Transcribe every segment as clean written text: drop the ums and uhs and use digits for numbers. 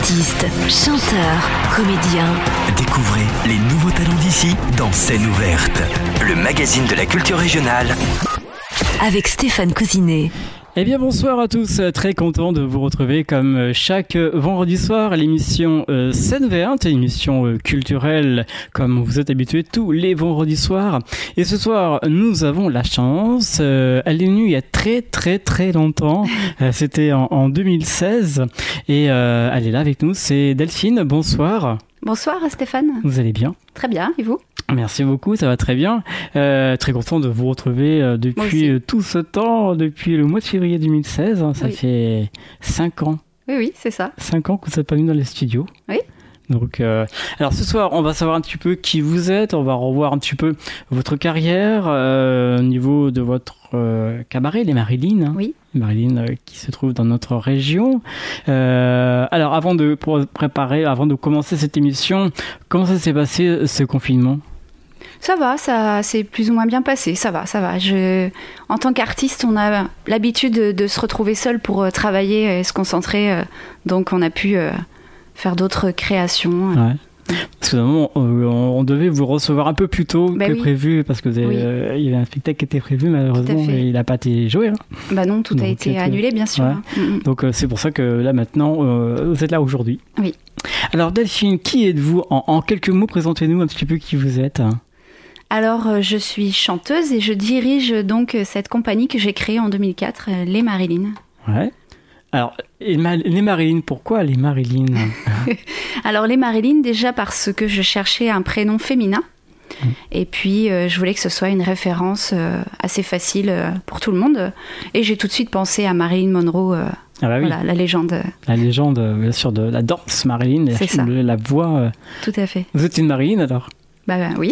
Artistes, chanteurs, comédiens. Découvrez les nouveaux talents d'ici dans Scène ouverte, le magazine de la culture régionale. Avec Stéphane Cousinet. Eh bien bonsoir à tous, très content de vous retrouver comme chaque vendredi soir à l'émission Scène ouverte, émission culturelle comme vous êtes habitués tous les vendredis soirs. Et ce soir nous avons la chance, elle est venue il y a très longtemps, c'était en 2016 et elle est là avec nous, c'est Delphine, bonsoir. Bonsoir Stéphane. Vous allez bien ? Très bien, et vous ? Merci beaucoup, ça va très bien. Très content de vous retrouver depuis tout ce temps, depuis le mois de février 2016. Ça fait 5 ans. Oui, c'est ça. 5 ans que vous n'êtes pas venu dans les studios. Oui. Donc, alors ce soir, on va savoir un petit peu qui vous êtes, on va revoir un petit peu votre carrière au niveau de votre cabaret, les Marilyn. Oui. Les Marilyn qui se trouvent dans notre région. Alors, avant de commencer cette émission, comment ça s'est passé ce confinement ? Ça va, ça s'est plus ou moins bien passé, ça va. En tant qu'artiste, on a l'habitude de se retrouver seul pour travailler et se concentrer, donc on a pu faire d'autres créations. Ouais. Parce que on devait vous recevoir un peu plus tôt que prévu, parce que il y avait un spectacle qui était prévu, malheureusement, il n'a pas été joué. Non, tout a été annulé, bien sûr. Ouais. Donc c'est pour ça que là maintenant, vous êtes là aujourd'hui. Oui. Alors Delphine, qui êtes-vous ? En quelques mots, présentez-nous un petit peu qui vous êtes. Alors, je suis chanteuse et je dirige donc cette compagnie que j'ai créée en 2004, les Marilyn. Ouais. Alors, les Marilyn, pourquoi les Marilyn ? Alors, les Marilyn, déjà parce que je cherchais un prénom féminin. Et puis, je voulais que ce soit une référence assez facile pour tout le monde. Et j'ai tout de suite pensé à Marilyn Monroe, voilà, la légende. La légende, bien sûr, de la danse Marilyn, la voix. Tout à fait. Vous êtes une Marilyn, alors ? Oui.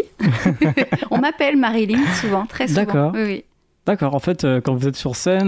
On m'appelle Marilyn souvent, très souvent. D'accord. Oui. D'accord. En fait, quand vous êtes sur scène,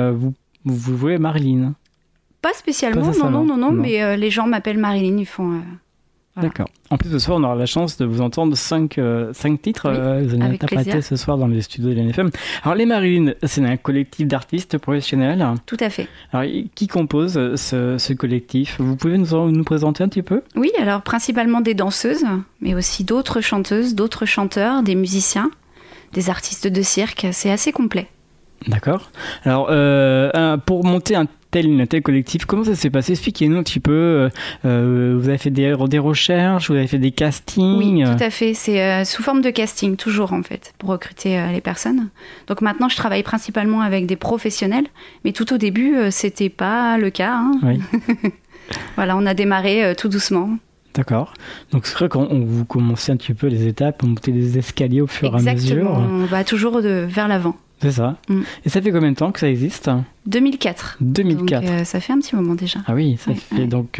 vous jouez Marilyn. Pas spécialement, non. Mais les gens m'appellent Marilyn, ils font... Voilà. D'accord. En plus, ce soir, on aura la chance de vous entendre 5 titres. Vous allez interpréter ce soir dans les studios de l'NFM. Alors, les Marilyn, c'est un collectif d'artistes professionnels. Tout à fait. Alors, qui compose ce collectif ? Vous pouvez nous présenter un petit peu ? Oui, alors principalement des danseuses, mais aussi d'autres chanteuses, d'autres chanteurs, des musiciens, des artistes de cirque. C'est assez complet. D'accord. Alors, pour monter un tel collectif, comment ça s'est passé ? Expliquez-nous un petit peu. Vous avez fait des recherches, vous avez fait des castings. Oui, tout à fait. C'est sous forme de casting, toujours en fait, pour recruter les personnes. Donc maintenant, je travaille principalement avec des professionnels, mais tout au début, c'était pas le cas. Hein. Oui. Voilà, on a démarré tout doucement. D'accord. Donc c'est vrai qu'on vous commencez un petit peu les étapes, on montait les escaliers au fur et à mesure. Exactement, on va toujours vers l'avant. C'est ça. Et ça fait combien de temps que ça existe ? 2004. 2004. Donc ça fait un petit moment déjà. Ah oui, ça fait donc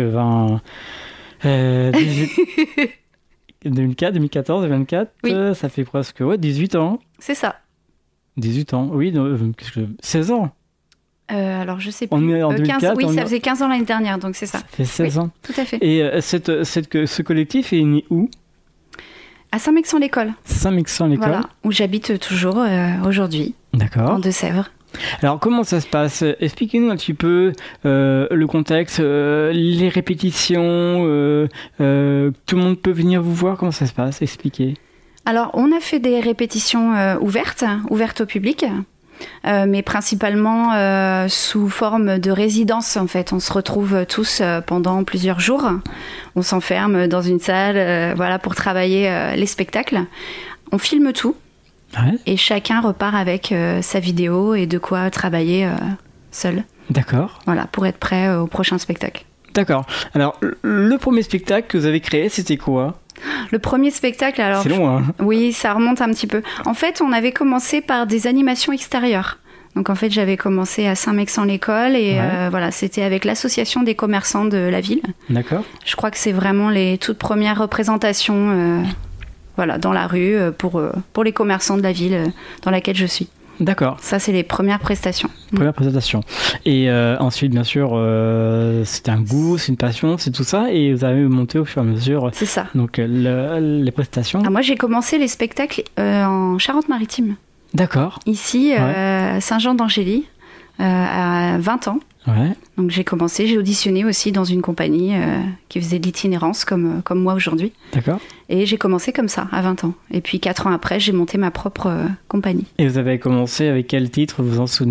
2004, 2014, 2024, ça fait presque 18 ans. C'est ça. 18 ans, oui, 16 ans. Alors je sais plus. On est en 2004. Oui, ça faisait 15 ans l'année dernière, donc c'est ça. Ça fait 16 ans. Tout à fait. Et ce collectif est né où ? À Saint-Mexan-l'École. Saint-Mexan-l'École. Voilà, où j'habite toujours aujourd'hui. D'accord. En Deux-Sèvres. Alors, comment ça se passe ? Expliquez-nous un petit peu le contexte, les répétitions, tout le monde peut venir vous voir, comment ça se passe ? Expliquez. Alors, on a fait des répétitions ouvertes au public. Mais principalement sous forme de résidence en fait. On se retrouve tous pendant plusieurs jours. On s'enferme dans une salle pour travailler les spectacles. On filme tout et chacun repart avec sa vidéo et de quoi travailler seul. D'accord. Voilà, pour être prêt au prochain spectacle. D'accord. Alors, le premier spectacle que vous avez créé, c'était quoi ? Le premier spectacle, alors... C'est long, hein ? Oui, ça remonte un petit peu. En fait, on avait commencé par des animations extérieures. Donc, en fait, j'avais commencé à Saint-Mexan-l'École et c'était avec l'association des commerçants de la ville. D'accord. Je crois que c'est vraiment les toutes premières représentations dans la rue pour les commerçants de la ville dans laquelle je suis. D'accord. Ça, c'est les premières prestations. Première présentation. Et ensuite, bien sûr, c'est un goût, c'est une passion, c'est tout ça. Et vous avez monté au fur et à mesure. C'est ça. Donc, les prestations. Moi, j'ai commencé les spectacles en Charente-Maritime. D'accord. Ici, à Saint-Jean d'Angély, à 20 ans. Ouais. Donc j'ai auditionné aussi dans une compagnie qui faisait de l'itinérance comme moi aujourd'hui. D'accord. Et j'ai commencé comme ça, à 20 ans. Et puis 4 ans après, j'ai monté ma propre compagnie. Et vous avez commencé avec quel titre, vous vous en souvenez ?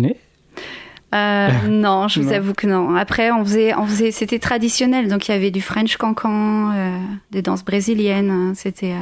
Non, je vous avoue que non. Après, on faisait, c'était traditionnel. Donc il y avait du French cancan, des danses brésiliennes.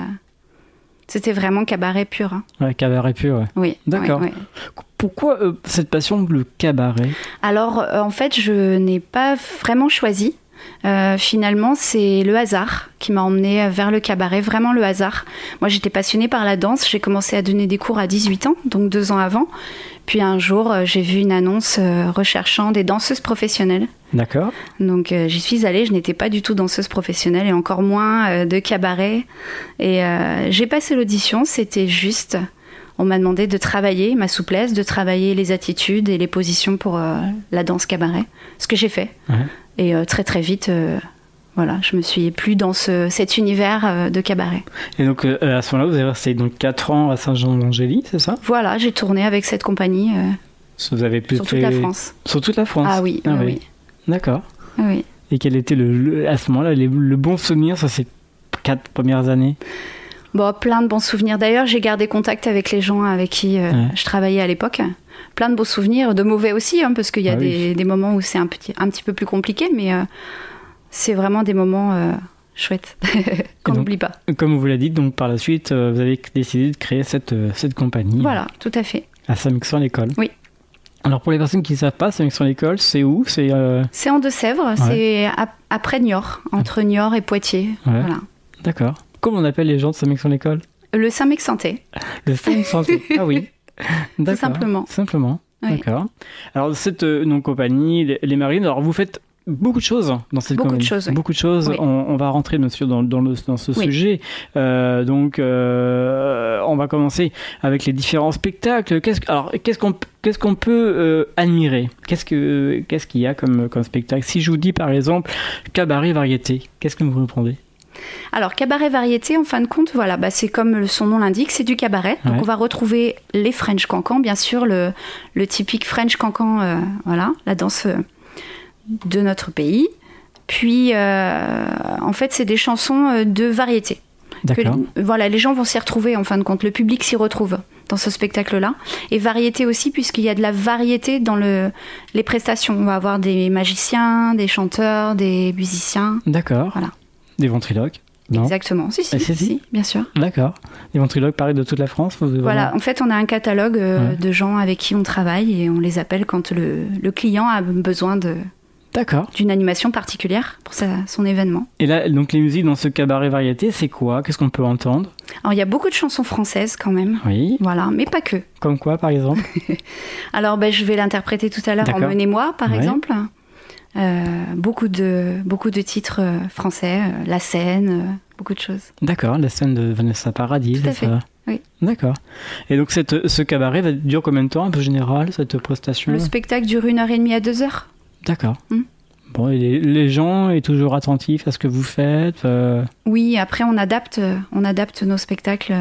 C'était vraiment cabaret pur. Hein. Ouais, cabaret pur, ouais. Oui. D'accord. Oui. Pourquoi cette passion pour le cabaret ? Alors, en fait, je n'ai pas vraiment choisi. Finalement, c'est le hasard qui m'a emmenée vers le cabaret, vraiment le hasard. Moi, j'étais passionnée par la danse. J'ai commencé à donner des cours à 18 ans, donc 2 ans avant. Puis un jour, j'ai vu une annonce recherchant des danseuses professionnelles. D'accord. Donc j'y suis allée, je n'étais pas du tout danseuse professionnelle et encore moins de cabaret. Et j'ai passé l'audition, c'était juste... On m'a demandé de travailler ma souplesse, de travailler les attitudes et les positions pour la danse cabaret. Ce que j'ai fait. Ouais. Et très très vite, voilà, je me suis plu dans cet univers de cabaret. Et donc à ce moment-là, vous avez resté donc 4 ans à Saint-Jean-d'Angély, c'est ça ? Voilà, j'ai tourné avec cette compagnie Vous avez sur toute la France. Sur toute la France ? Ah oui, oui. D'accord. Oui. Et quel était à ce moment-là le bon souvenir sur ces 4 premières années ? Bon, plein de bons souvenirs. D'ailleurs, j'ai gardé contact avec les gens avec qui je travaillais à l'époque. Plein de beaux souvenirs, de mauvais aussi, hein, parce qu'il y a des moments où c'est un petit peu plus compliqué, mais c'est vraiment des moments chouettes qu'on n'oublie pas. Comme vous l'avez dit, donc par la suite, vous avez décidé de créer cette compagnie. Voilà, tout à fait. À Saint-Mexan-l'École. Oui. Alors pour les personnes qui ne savent pas, Saint-Mexan-l'École, c'est où ? C'est en Deux-Sèvres, c'est après Niort, entre Niort et Poitiers. Ouais. Voilà. D'accord. Comment on appelle les gens de Saint-Mexan-l'École ? Le Saint-Mexantais. Le Saint-Mexantais. Ah oui. D'accord. Tout simplement. Simplement. Oui. D'accord. Alors cette compagnie, les Marines, alors vous faites beaucoup de choses dans cette compagnie. Beaucoup de choses, oui. Beaucoup de choses. Oui. On va rentrer bien sûr dans ce sujet. Donc on va commencer avec les différents spectacles. Qu'est-ce qu'on peut admirer ? Qu'est-ce qu'il y a comme spectacle ? Si je vous dis par exemple cabaret variété, qu'est-ce que vous répondez ? Alors, cabaret variété, en fin de compte, voilà, c'est comme son nom l'indique, c'est du cabaret. Donc, on va retrouver les French cancans, bien sûr, le typique French cancan, voilà, la danse de notre pays. Puis, en fait, c'est des chansons de variété. D'accord. Voilà, les gens vont s'y retrouver, en fin de compte. Le public s'y retrouve dans ce spectacle-là. Et variété aussi, puisqu'il y a de la variété dans les prestations. On va avoir des magiciens, des chanteurs, des musiciens. D'accord. Voilà. Des ventriloques ? Non. Exactement, si, bien sûr. D'accord. Des ventriloques pareils de toute la France ? Voilà, en fait, on a un catalogue de gens avec qui on travaille et on les appelle quand le client a besoin d'une animation particulière pour son événement. Et là, donc les musiques dans ce cabaret variété, c'est quoi ? Qu'est-ce qu'on peut entendre ? Alors, il y a beaucoup de chansons françaises quand même. Oui. Voilà, mais pas que. Comme quoi, par exemple ? Alors, je vais l'interpréter tout à l'heure. D'accord. Emmenez-moi, par exemple. Beaucoup de titres français, La Seine, beaucoup de choses. D'accord, La Seine de Vanessa Paradis, tout à fait. Ça. Oui. D'accord. Et donc ce cabaret dure combien de temps, un peu général, cette prestation ? Le spectacle dure 1h30 à 2h. D'accord. Bon, et les gens sont toujours attentifs à ce que vous faites Oui, après on adapte nos spectacles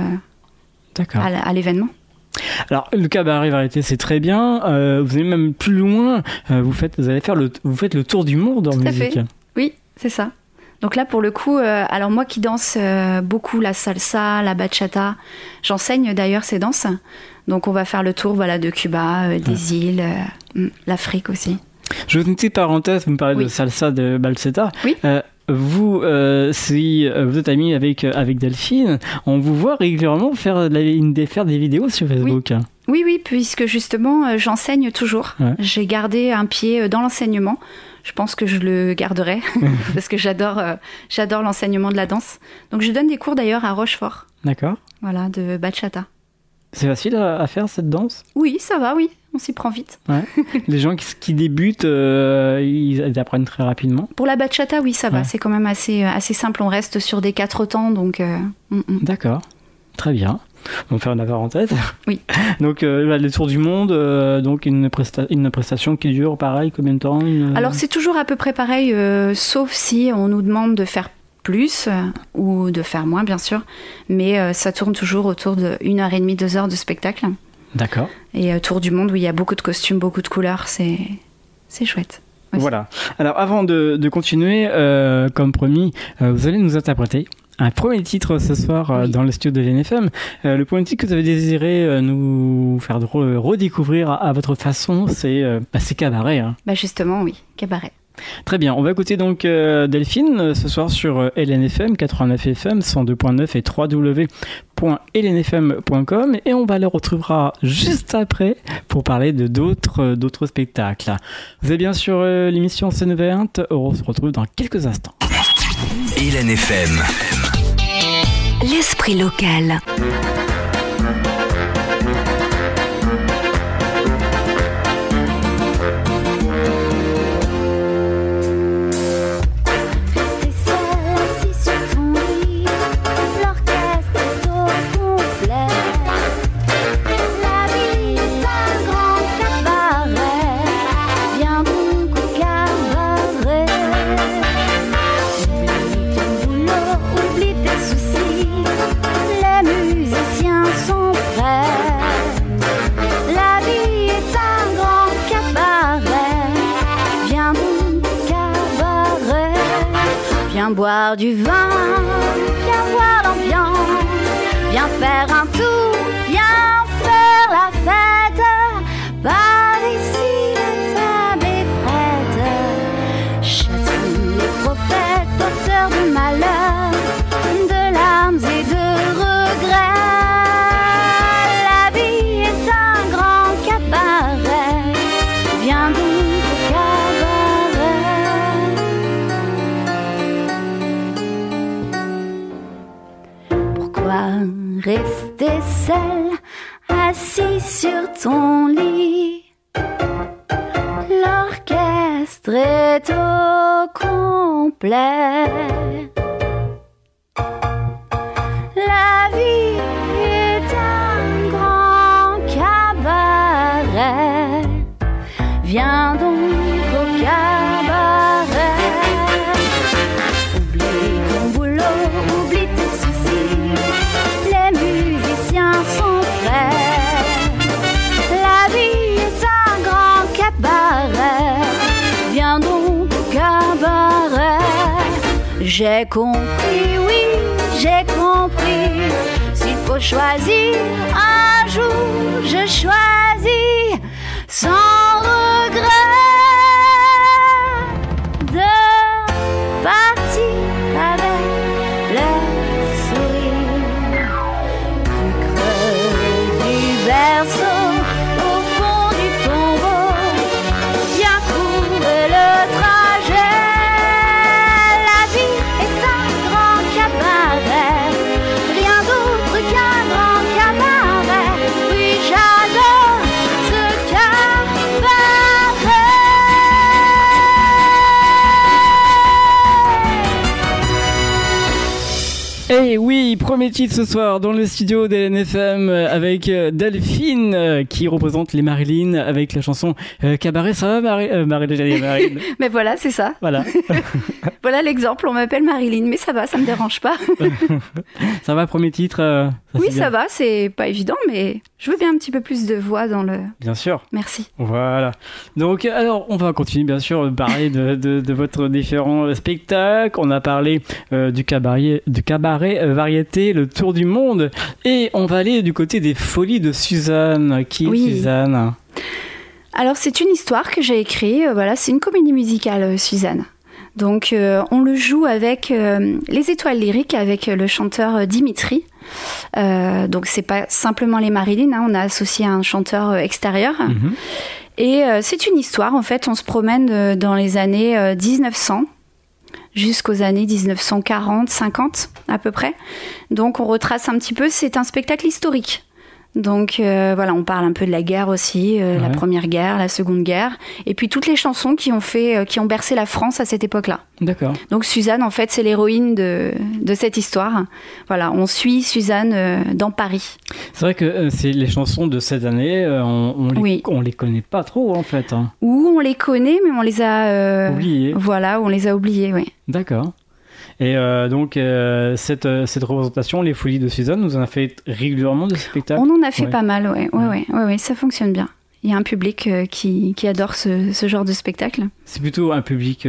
à l'événement. Alors le cabaret variété c'est très bien. Vous allez même plus loin. Vous faites le tour du monde en musique. Tout à fait. Oui, c'est ça. Donc là pour le coup, alors moi qui danse beaucoup la salsa, la bachata, j'enseigne d'ailleurs ces danses. Donc on va faire le tour de Cuba, des îles, l'Afrique aussi. Je vous une petite parenthèse. Vous me parlez de salsa, de bachata. Oui. Vous, si vous êtes ami avec Delphine, on vous voit régulièrement faire des vidéos sur Facebook. Oui, puisque justement, j'enseigne toujours. Ouais. J'ai gardé un pied dans l'enseignement. Je pense que je le garderai parce que j'adore l'enseignement de la danse. Donc, je donne des cours d'ailleurs à Rochefort. D'accord. Voilà, de bachata. C'est facile à faire cette danse ? Oui, ça va, oui. On s'y prend vite. Ouais. Les gens qui débutent, ils apprennent très rapidement. Pour la bachata, oui, ça va. C'est quand même assez simple. On reste sur des 4 temps, donc... D'accord. Très bien. On va faire une parenthèse. Oui. Donc, le tour du monde, donc une prestation qui dure pareil, combien de temps Alors, c'est toujours à peu près pareil, sauf si on nous demande de faire plus ou de faire moins, bien sûr. Mais ça tourne toujours autour de 1h30, 2h de spectacle. D'accord. Et tour du monde où il y a beaucoup de costumes, beaucoup de couleurs, c'est chouette. aussi. Voilà. Alors avant de continuer, comme promis, vous allez nous interpréter un premier titre ce soir dans le studio de LNFM. Le premier titre que vous avez désiré nous faire redécouvrir à votre façon, c'est Cabaret. Hein. Justement, oui, Cabaret. Très bien, on va écouter donc Delphine ce soir sur LNFM 89 FM 102.9 et www.lnfm.com et on la retrouvera juste après pour parler de d'autres spectacles. Vous êtes bien sur l'émission Scène Ouverte, on se retrouve dans quelques instants. LNFM. L'esprit local. Viens boire du vin, viens voir l'ambiance, viens faire un tour, viens faire la fête. Par ici, la table est prête. Chassons les prophètes, porteurs de malheur, de larmes et de regrets. La vie est un grand cabaret, viens donc au cabaret. Pourquoi rester seul, assis sur ton lit? L'orchestre est au complet. La vie est un grand cabaret. Viens donc au cabaret. Oublie ton boulot, oublie tes soucis. Les musiciens sont prêts. La vie est un grand cabaret. Viens donc au cabaret. J'ai compris, oui, j'ai compris. S'il faut choisir un jour, je choisis sans regret de partir avec le sourire du creux du berceau au fond du tombeau. Viens couvrir le trajet. La vie est un grand cabaret, rien d'autre qu'un grand cabaret. Oui, j'adore ce Et oui, premier titre ce soir dans le studio d'LNFM avec Delphine qui représente les Marilyn avec la chanson Cabaret. Ça va Marilyn? Mais voilà, c'est ça. Voilà. Voilà l'exemple, on m'appelle Marilyn, mais ça va, ça me dérange pas. Ça va, premier titre oui, ça va, c'est pas évident, mais je veux bien un petit peu plus de voix dans le... Bien sûr. Merci. Voilà. Donc, alors, on va continuer, bien sûr, de parler de votre différents spectacles. On a parlé du cabaret variété, le tour du monde. Et on va aller du côté des Folies de Suzanne. Qui est Suzanne? Alors, c'est une histoire que j'ai écrite. Voilà, c'est une comédie musicale, Suzanne. Donc, on le joue avec les Étoiles Lyriques, avec le chanteur Dimitri. Donc, c'est pas simplement les Marilyn, hein, on a associé un chanteur extérieur. Mm-hmm. Et c'est une histoire, en fait, on se promène dans les années 1900 jusqu'aux années 1940, 50 à peu près. Donc, on retrace un petit peu, c'est un spectacle historique. Donc voilà, on parle un peu de la guerre aussi, la Première Guerre, la Seconde Guerre, et puis toutes les chansons qui ont bercé la France à cette époque-là. D'accord. Donc Suzanne, en fait, c'est l'héroïne de cette histoire. Voilà, on suit Suzanne dans Paris. C'est vrai que c'est les chansons de cette année, on les connaît pas trop en fait. Hein. Ou on les connaît, mais on les a oubliées. Voilà, on les a oubliées, oui. D'accord. Et donc, cette représentation, les Folies de Suzanne, vous en a fait régulièrement de spectacles? On en a fait pas mal, ouais, ça fonctionne bien. Il y a un public qui adore ce genre de spectacle. C'est plutôt un public...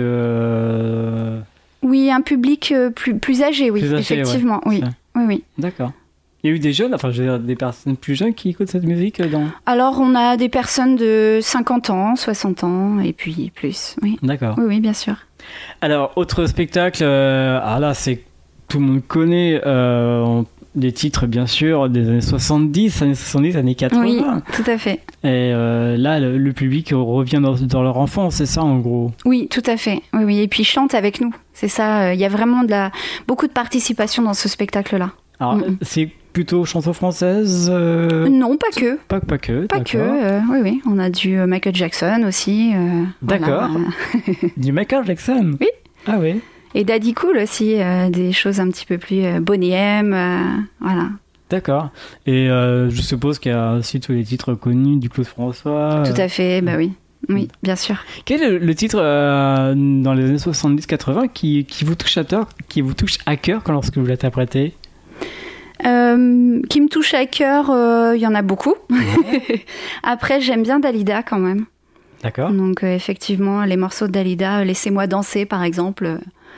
Oui, un public plus âgé, oui, effectivement. Ouais. Oui. D'accord. Il y a eu des jeunes, enfin je veux dire des personnes plus jeunes qui écoutent cette musique Alors on a des personnes de 50 ans, 60 ans et puis plus, oui. D'accord. Oui, bien sûr. Alors, autre spectacle, là c'est tout le monde connaît des titres bien sûr des années 70, années 80. Oui, tout à fait. Et là le public revient dans leur enfance, c'est ça en gros. Oui, tout à fait. Oui, et puis chante avec nous. C'est ça, il y a vraiment beaucoup de participation dans ce spectacle-là. Alors, c'est plutôt chanson française Non, pas que. Pas que. Pas que, oui. On a du Michael Jackson aussi. D'accord. Voilà. Du Michael Jackson. Oui. Ah oui. Et Daddy Cool aussi, des choses un petit peu plus bonéem, voilà. D'accord. Et je suppose qu'il y a aussi tous les titres connus du Claude François. Tout à fait, bah oui. Oui, bien sûr. Quel est le titre dans les années 70-80 qui vous touche à cœur lorsque vous l'interprétez? Qui me touche à cœur, il y en a beaucoup. Ouais. Après, j'aime bien Dalida quand même. D'accord. Donc effectivement, les morceaux de Dalida, Laissez-moi danser par exemple,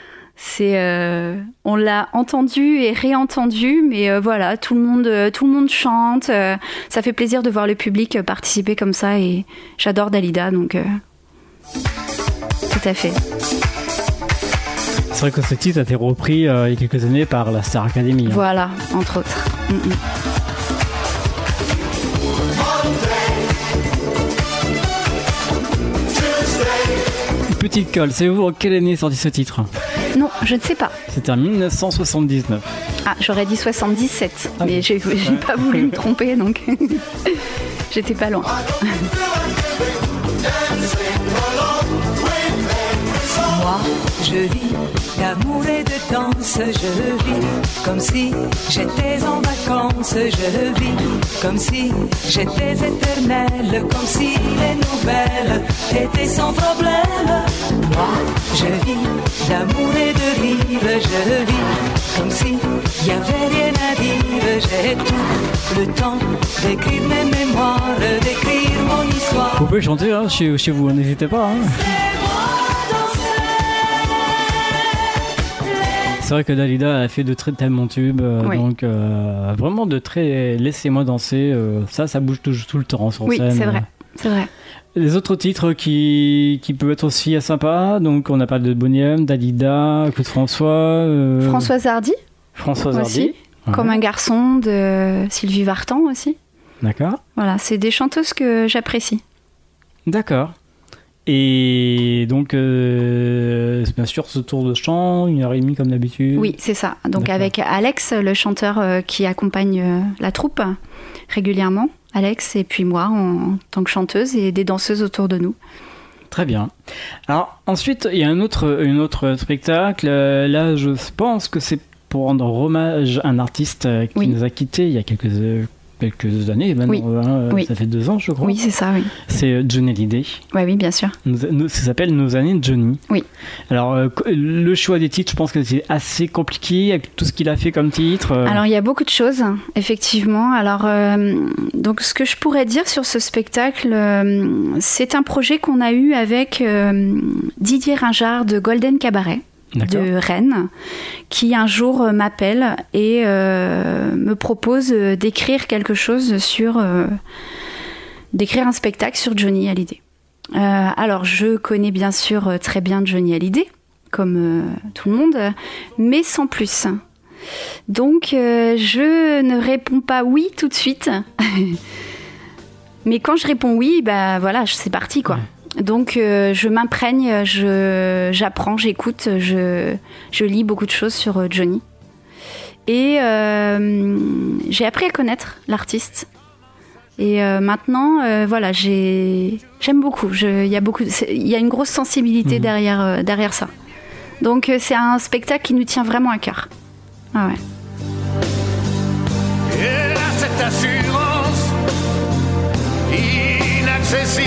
on l'a entendu et réentendu, mais voilà, tout le monde chante. Ça fait plaisir de voir le public participer comme ça et j'adore Dalida, donc tout à fait. C'est vrai que ce titre a été repris il y a quelques années par la Star Academy. Voilà, entre autres. Petite colle, savez-vous en quelle année est sorti ce titre? Non, je ne sais pas. C'était en 1979. Ah, j'aurais dit 77, mais j'ai pas voulu me tromper, donc j'étais pas loin. Moi, je vis d'amour et de danse, je vis comme si j'étais en vacances, je vis comme si j'étais éternelle, comme si les nouvelles étaient sans problème. Moi, je vis d'amour et de rire, je vis comme si y avait rien à dire. J'ai tout le temps d'écrire mes mémoires, d'écrire mon histoire. Vous pouvez chanter chez vous, n'hésitez pas. C'est vrai que Dalida a fait de très tellement tubes, donc vraiment de très Laissez-moi danser, ça bouge tout le temps sur scène. Oui, c'est vrai. Les autres titres qui peuvent être aussi sympas, donc on a parlé de Boniem, Dalida, Claude François... Françoise Hardy. Ouais. Comme un garçon de Sylvie Vartan aussi. D'accord. Voilà, c'est des chanteuses que j'apprécie. D'accord. Et donc, bien sûr, ce tour de chant, 1h30 comme d'habitude. Oui, c'est ça. Donc avec Alex, le chanteur qui accompagne la troupe régulièrement. Alex et puis moi en tant que chanteuse et des danseuses autour de nous. Très bien. Alors ensuite, il y a un autre spectacle. Là, je pense que c'est pour rendre hommage à un artiste qui nous a quittés il y a quelques années maintenant. Oui. Ça fait 2 ans, je crois. Oui, c'est ça, oui. C'est Johnny Hallyday. Oui, bien sûr. Ça s'appelle Nos années de Johnny. Oui. Alors, le choix des titres, je pense que c'est assez compliqué avec tout ce qu'il a fait comme titre. Alors, il y a beaucoup de choses, effectivement. Alors, donc, ce que je pourrais dire sur ce spectacle, c'est un projet qu'on a eu avec Didier Ringard de Golden Cabaret. De Rennes, qui un jour m'appelle et me propose d'écrire quelque chose d'écrire un spectacle sur Johnny Hallyday. Alors je connais bien sûr très bien Johnny Hallyday, comme tout le monde, mais sans plus. Donc je ne réponds pas oui tout de suite, mais quand je réponds oui, bah voilà, c'est parti quoi. Donc je m'imprègne, j'apprends, j'écoute, je lis beaucoup de choses sur Johnny. Et j'ai appris à connaître l'artiste. Et maintenant, voilà, j'aime beaucoup. Il y a une grosse sensibilité derrière ça. Donc c'est un spectacle qui nous tient vraiment à cœur. Ah ouais. Et là, cette assurance inaccessible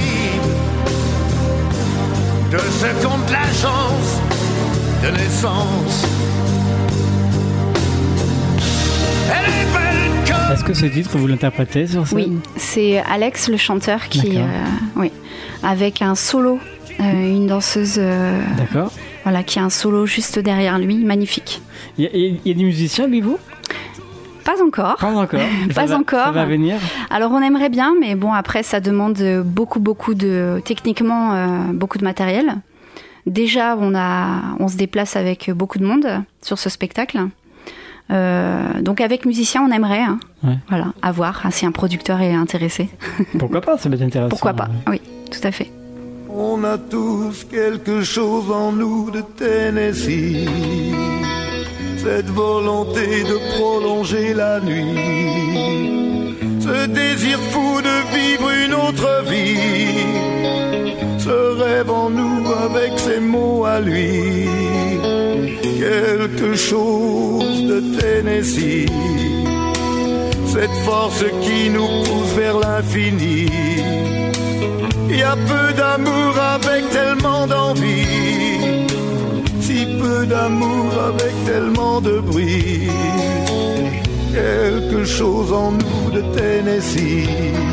de ce compte la chance de naissance. Elle est belle comme Est-ce que ce titre, vous l'interprétez sur scène ? Oui, c'est Alex, le chanteur, qui, avec un solo, une danseuse, D'accord. Voilà, qui a un solo juste derrière lui, magnifique. Il y a des musiciens avec vous ? Pas encore. Pas encore. Encore. Ça va venir. Alors on aimerait bien, mais bon après ça demande beaucoup de techniquement beaucoup de matériel. Déjà on se déplace avec beaucoup de monde sur ce spectacle. Donc avec musiciens on aimerait. Hein. Ouais. Voilà, à voir si un producteur est intéressé. Pourquoi pas, ça va être intéressant. Pourquoi pas, oui, tout à fait. On a tous quelque chose en nous de Tennessee. Cette volonté de prolonger la nuit, ce désir fou de vivre une autre vie, ce rêve en nous avec ses mots à lui, quelque chose de Tennessee, cette force qui nous pousse vers l'infini. Il y a peu d'amour avec tellement d'envie, si peu d'amour avec tellement de bruit, quelque chose en nous de Tennessee.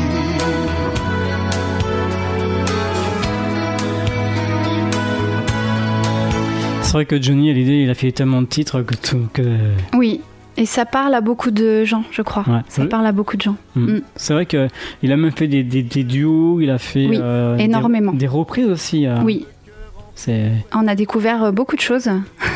C'est vrai que Johnny Hallyday, il a fait tellement de titres que... Oui, et ça parle à beaucoup de gens, je crois. Ouais. Ça parle à beaucoup de gens. C'est vrai qu'il a même fait des duos, il a fait énormément. Des reprises aussi. Oui. On a découvert beaucoup de choses.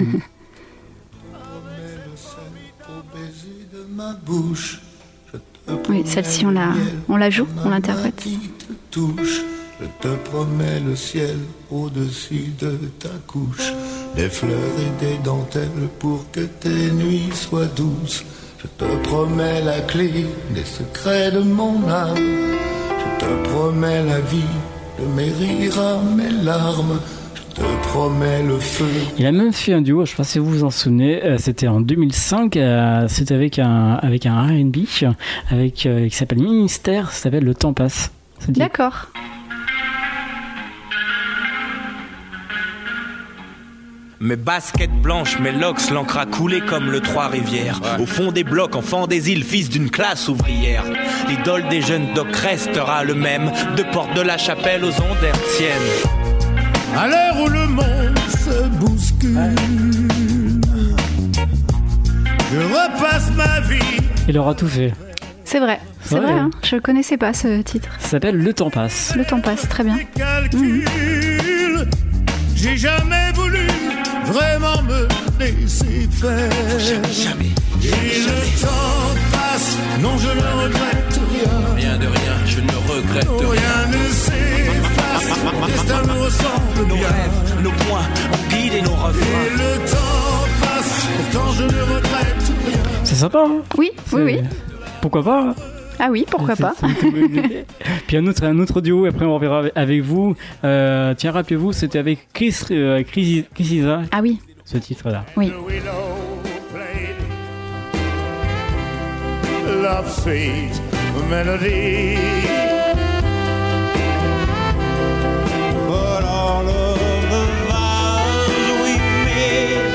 Oui, celle-ci, on la joue, on l'interprète. Je te promets le ciel au-dessus de ta couche, des fleurs et des dentelles pour que tes nuits soient douces. Je te promets la clé des secrets de mon âme. Je te promets la vie de mes rires à mes larmes. Je te promets le feu. Il a même fait un duo, je ne sais pas si vous vous en souvenez, c'était en 2005, c'était avec un R&B qui s'appelle Ministère, ça s'appelle Le Temps Passe. D'accord. Mes baskets blanches, mes locks, l'encre a coulé comme le Trois-Rivières. Au fond des blocs, enfant des îles, fils d'une classe ouvrière. L'idole des jeunes docs restera le même, de Porte de la Chapelle aux ondes hertziennes. À l'heure où le monde se bouscule, je repasse ma vie. Il aura tout fait. C'est vrai, c'est vrai, hein. Je ne connaissais pas ce titre. Ça s'appelle Le Temps Passe. Le Temps Passe, très bien. J'ai jamais voulu vraiment me laisser faire. Jamais. Et le temps passe, non je ne regrette rien. Rien de rien, je ne regrette rien. Rien ne s'efface, le destin me ressemble Nos bien. rêves, nos points, ont guidé nos refrains. Et le temps passe, pourtant je ne regrette rien. C'est sympa, hein ? Oui. Pourquoi pas ? Ah oui, pourquoi pas. Puis un autre duo, après on reverra avec vous. Tiens, rappelez-vous, c'était avec Chris Isa. Ah oui. Ce titre-là. Oui. Love sweet melody. But all of the vows we made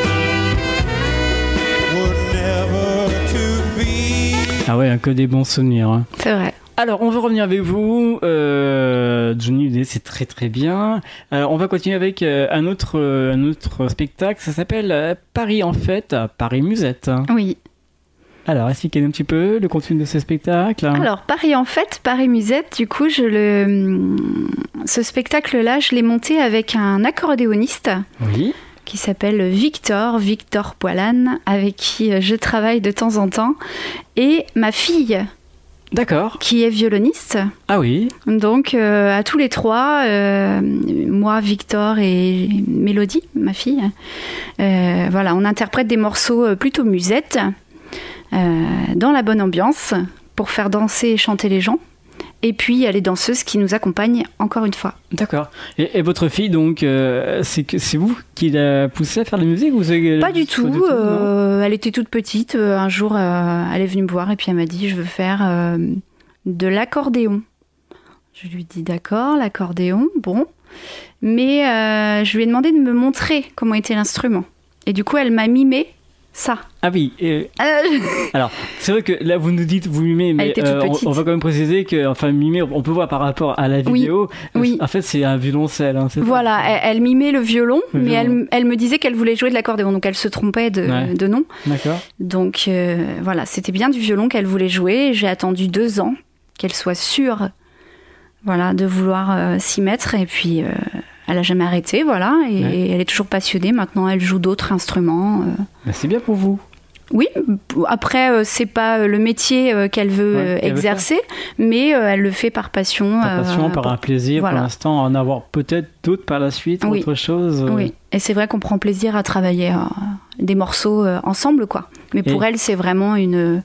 were never to be. Ah ouais, que des bons souvenirs. Hein. C'est vrai. Alors, on va revenir avec vous. Johnny Hallyday, c'est très très bien. On va continuer avec un autre spectacle. Ça s'appelle Paris en fête, Paris Musette. Oui. Alors, expliquez-nous un petit peu le contenu de ce spectacle. Alors, Paris en fête, Paris Musette, du coup, ce spectacle-là, je l'ai monté avec un accordéoniste. Oui. Qui s'appelle Victor Poilane, avec qui je travaille de temps en temps, et ma fille. D'accord. Qui est violoniste. Ah oui. Donc, à tous les trois, moi, Victor et Mélodie, ma fille, voilà, on interprète des morceaux plutôt musettes, dans la bonne ambiance, pour faire danser et chanter les gens. Et puis, il y a les danseuses qui nous accompagnent encore une fois. D'accord. Et votre fille, donc, c'est vous qui l'a poussée à faire de la musique ou c'est Pas du tout. Elle était toute petite. Un jour, elle est venue me voir et puis elle m'a dit « Je veux faire de l'accordéon ». Je lui ai dit « D'accord, l'accordéon, bon ». Mais je lui ai demandé de me montrer comment était l'instrument. Et du coup, elle m'a mimé Ça. Ah oui. Alors, c'est vrai que là, vous nous dites vous mimez, mais on va quand même préciser que, enfin, mimer, on peut voir par rapport à la vidéo. Oui. En fait, c'est un violoncelle. Hein, voilà, elle mimait le violon, mais elle me disait qu'elle voulait jouer de l'accordéon, donc elle se trompait de nom. D'accord. Donc voilà, c'était bien du violon qu'elle voulait jouer. J'ai attendu 2 ans qu'elle soit sûre, voilà, de vouloir s'y mettre, et puis elle a jamais arrêté, voilà, et elle est toujours passionnée. Maintenant, elle joue d'autres instruments. C'est bien pour vous. Oui, après, c'est pas le métier qu'elle veut exercer, mais elle le fait par passion. Par passion, par un plaisir, voilà. Pour l'instant, en avoir peut-être d'autres par la suite, autre chose. Oui, et c'est vrai qu'on prend plaisir à travailler des morceaux ensemble, quoi. Mais pour elle, c'est vraiment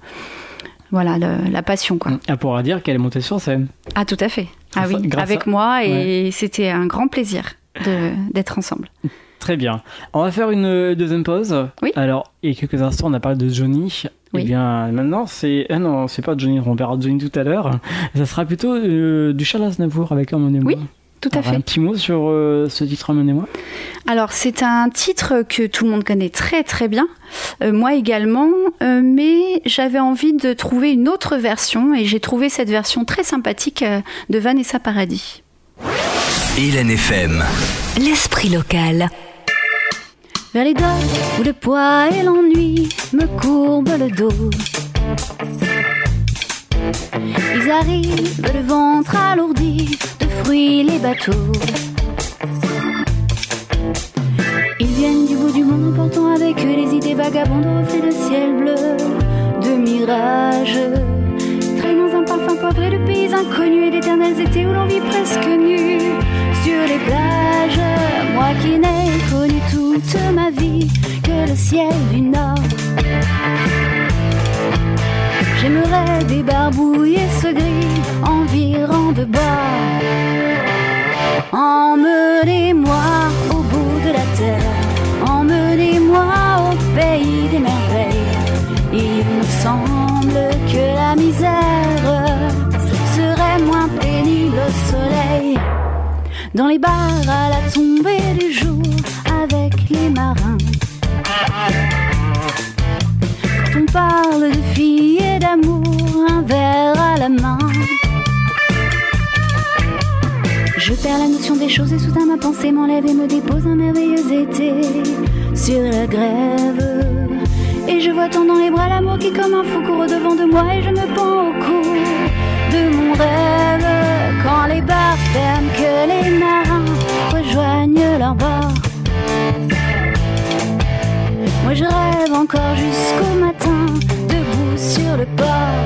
la passion, quoi. Elle pourra dire qu'elle est montée sur scène. Ah, tout à fait. Avec moi, et c'était un grand plaisir d'être ensemble. Très bien. On va faire une deuxième pause. Oui. Alors, il y a quelques instants, on a parlé de Johnny. Oui. Eh bien, maintenant, c'est pas Johnny. On verra Johnny tout à l'heure. Ça sera plutôt du Charles Aznavour avec Emmenez-moi. Oui, tout à fait. Un petit mot sur ce titre Emmenez-moi. Alors, c'est un titre que tout le monde connaît très très bien. Moi également. Mais j'avais envie de trouver une autre version. Et j'ai trouvé cette version très sympathique de Vanessa Paradis. Hélène FM. L'esprit local. Vers les docks où le poids et l'ennui me courbent le dos. Ils arrivent, le ventre alourdi, de fruits les bateaux. Ils viennent du bout du monde portant avec eux les idées vagabondes au reflet de ciel bleu, de mirages. Traînant un parfum poivré de pays inconnus et d'éternels étés où l'on vit presque nu sur les plages. Moi qui n'ai connu toute ma vie que le ciel du Nord. J'aimerais débarbouiller ce gris environ de bord. Emmenez-moi au bout de la terre, emmenez-moi au pays des merveilles. Il me semble que la misère serait moins pénible au soleil. Dans les bars à la tombée du jour avec les marins. Quand on parle de filles et d'amour, un verre à la main. Je perds la notion des choses et soudain ma pensée m'enlève et me dépose un merveilleux été sur la grève. Et je vois tant dans les bras l'amour qui comme un fou court au-devant de moi et je me pends au cou de mon rêve. Quand les bars ferment, que les marins rejoignent leur bord. Moi je rêve encore jusqu'au matin, debout sur le port.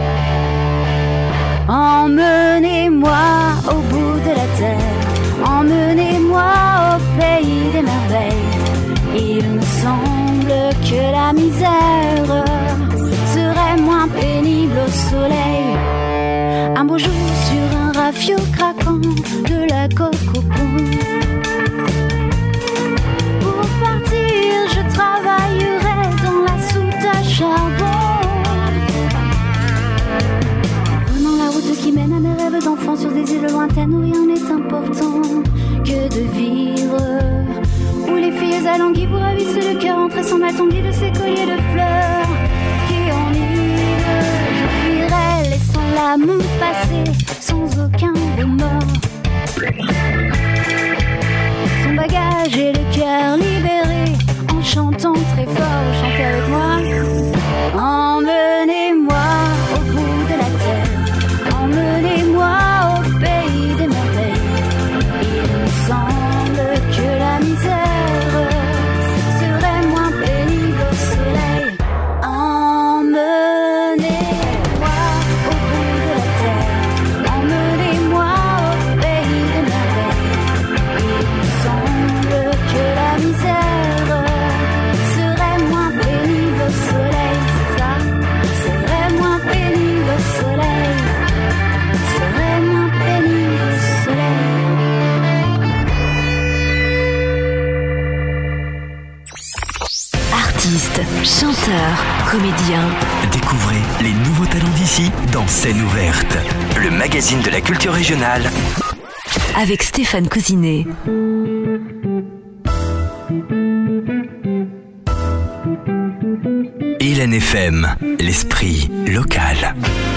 Emmenez-moi au bout de la terre, emmenez-moi au pays des merveilles. Il me semble que la misère serait moins pénible au soleil. Un beau jour sur un rafio craquant, de la coque au pont. Pour partir, je travaillerai dans la soute à charbon. Prenant la route qui mène à mes rêves d'enfant sur des îles lointaines où rien n'est important que de vivre. Où les filles alanguies vous ravissent le cœur en tressant ma tongue de ces colliers de fleurs qui enivrent. Je fuirai laissant l'amour passer sans aucun remords. Son bagage et le cœur libéré en chantant très fort. Chantez avec moi. Emmenez-moi au bout de la terre, emmenez-moi au pays des merveilles. Il me semble que la misère serait moins pénible au soleil. Emmenez-moi au bout de la terre, emmenez-moi au pays des merveilles. Il me semble que la misère serait moins pénible au soleil. C'est ça, serait moins pénible au soleil, serait moins pénible au soleil. Artistes, chanteurs, comédiens. Découvrez les nouveaux talents d'ici dans Scène ouverte, le magazine de la culture régionale. Avec Stéphane Cousinet. Hélène FM, l'esprit local.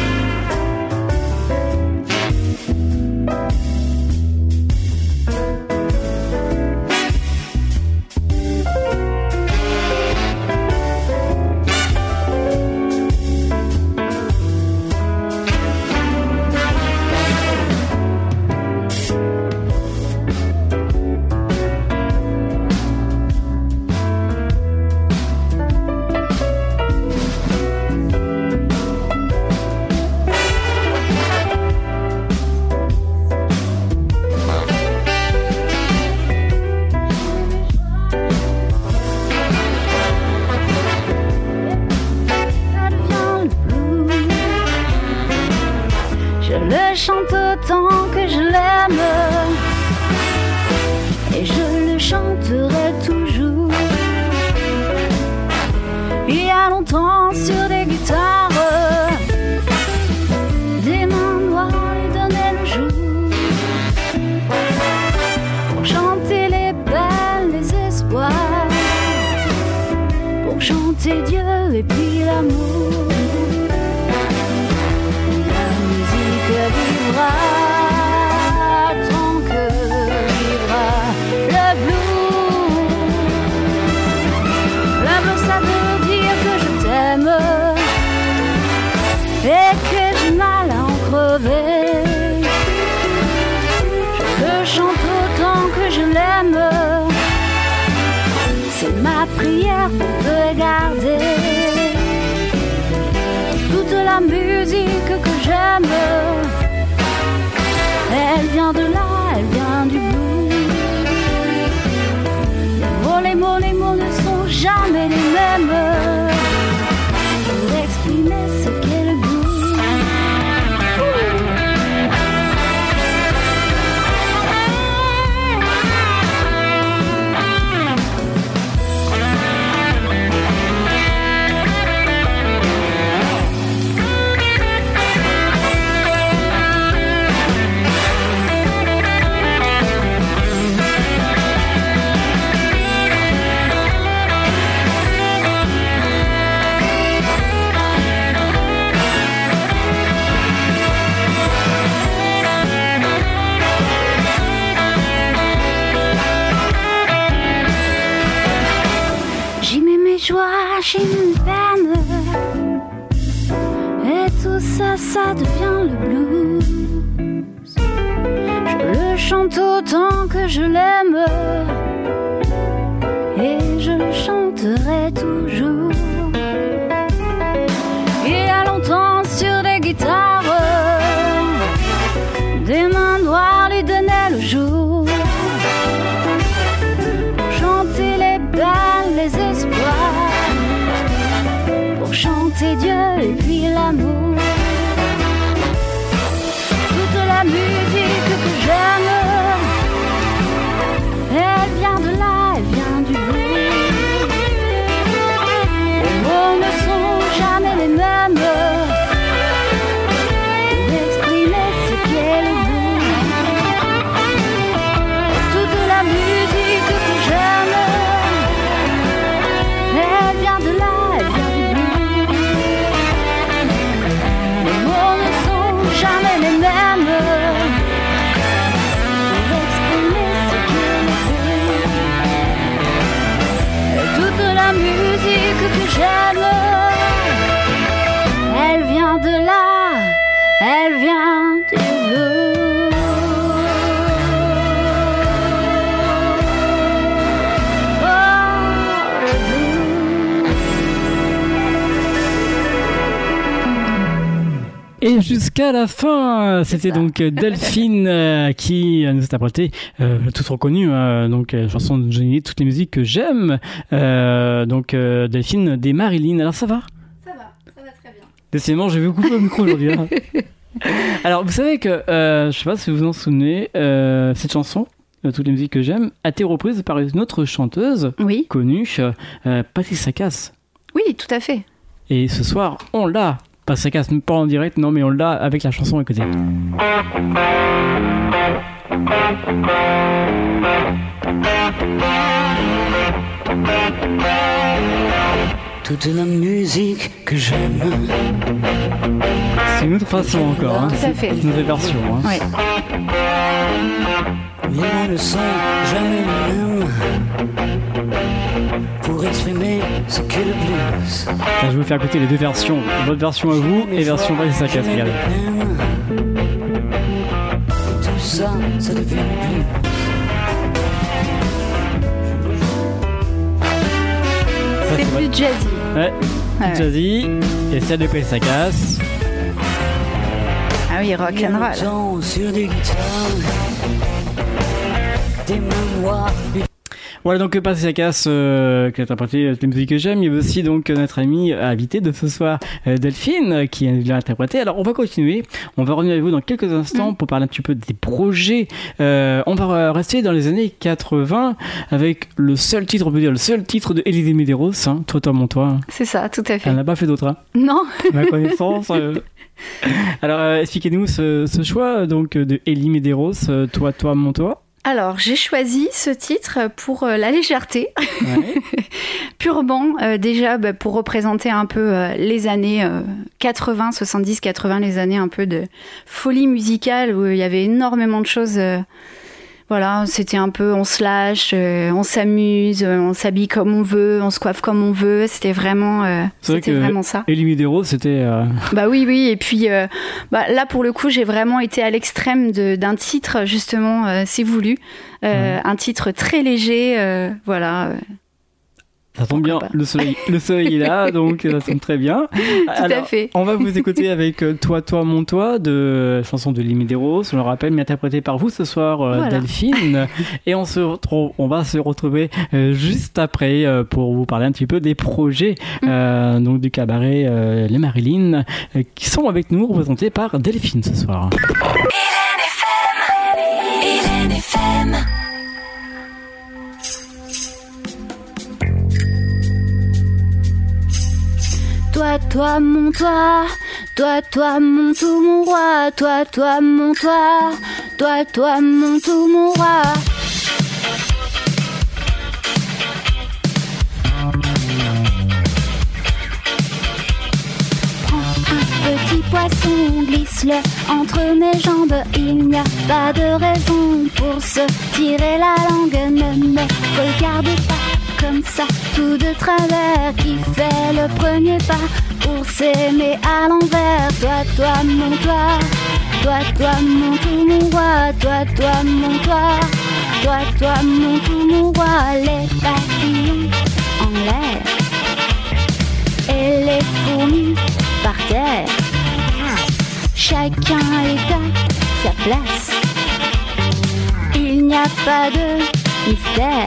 Ça devient le blues. Je le chante autant que je l'aime, et je le chanterai toujours. Il y a longtemps sur des guitares, des mains noires lui donnaient le jour, pour chanter les peines, les espoirs, pour chanter Dieu et puis l'amour. La musique que j'aime, elle vient de là, elle vient du blues. Les mots ne sont jamais les mêmes pour exprimer ce qu'est le blues. Toute la musique que j'aime, elle vient de là, elle vient du blues. Les mots ne sont jamais les mêmes. La musique que j'aime, elle vient de là, elle vient du bleu. Oh, le bleu. Et jusqu'à la fin, c'était donc Delphine qui nous a apporté toute reconnue, donc chanson de Johnny, toutes les musiques que j'aime. Donc Delphine des Marilyn. Alors ça va ça va très bien. Décidément, je vais vous couper le micro aujourd'hui. Hein. Alors vous savez que, je sais pas si vous vous en souvenez, cette chanson, toutes les musiques que j'aime, a été reprise par une autre chanteuse connue, Patsy Sakas. Oui, tout à fait. Et ce soir, on l'a. Pas ça casse pas en direct, non, mais on l'a avec la chanson à côté. toute la musique que j'aime. C'est une autre façon encore, hein. Tout à fait. C'est une nouvelle version. Hein. Ouais. Les mots ne sont jamais les mêmes pour exprimer ce qu'est le blues. Je vais vous faire écouter les deux versions. Votre version à vous et version Vanessa Casse. Regardez. Tout ça, ça devient le blues. C'est plus jazzy. Ouais, Ouais. jazzy. Et celle de Vanessa Casse. Ah oui, rock and roll. Temps sur des guitares, des mémoires. Voilà donc Vanessa Casse qui a interprété la musique que j'aime. Il y avait aussi donc notre amie invitée de ce soir, Delphine, qui l'a interprété. Alors on va continuer. On va revenir avec vous dans quelques instants pour parler un petit peu des projets. On va rester dans les années 80 avec le seul titre, on peut dire le seul titre de Elie Medeiros, hein, Toi, mon toi. C'est ça, tout à fait. Elle n'a pas fait d'autre, hein. Non. Ma connaissance. Alors expliquez-nous ce choix donc de Elie Medeiros, Toi, mon toi. Alors, j'ai choisi ce titre pour la légèreté, Ouais. purement déjà pour représenter un peu les années 80, 70, 80, les années un peu de folie musicale où il y avait énormément de choses. Voilà, c'était un peu on se lâche, on s'amuse, on s'habille comme on veut, on se coiffe comme on veut. C'était vraiment, C'est vrai c'était que vraiment ça. Elie Medeiros, c'était. Bah oui, et puis là pour le coup j'ai vraiment été à l'extrême d'un titre justement, c'est voulu, un titre très léger, voilà. Ça tombe bien, le soleil est là, donc ça tombe très bien. Tout à fait. On va vous écouter avec Toi, mon toi, de chanson de Elie Medeiros, on le rappelle, mais interprétée par vous ce soir, Voilà. Delphine. Et on va se retrouver juste après pour vous parler un petit peu des projets donc du cabaret Les Marilyn, qui sont avec nous, représentés par Delphine ce soir. Hélène FM. Toi, mon toi, toi, mon tout, mon roi, toi, mon toi, mon tout, mon roi. Petit poisson, glisse-le entre mes jambes. Il n'y a pas de raison pour se tirer la langue. Ne me regarde pas comme ça, tout de travers. Qui fait le premier pas pour s'aimer à l'envers? Toi, mon toi, mon tout, mon roi. Toi, mon toi, mon tout, mon roi. Les papillons en l'air et les fourmis par terre. Chacun est à sa place. Il n'y a pas de mystère.